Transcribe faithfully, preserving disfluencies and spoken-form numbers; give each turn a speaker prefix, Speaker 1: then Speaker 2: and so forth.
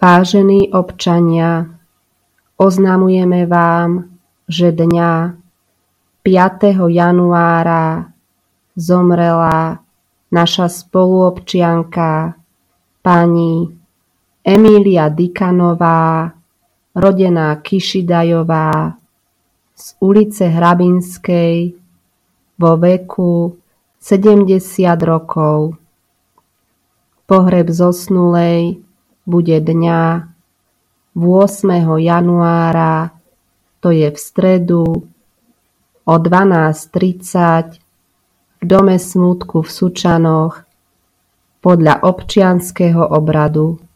Speaker 1: Vážení občania, oznamujeme vám, že dňa piateho januára zomrela naša spoluobčianka pani Emília Dikanová, rodená Kišidajová, z ulice Hrabinskej vo veku sedemdesiat rokov. Pohreb zosnulej bude dňa ôsmeho januára, to je v stredu, o dvanásť tridsať v Dome smútku v Sučanoch podľa občianskeho obradu.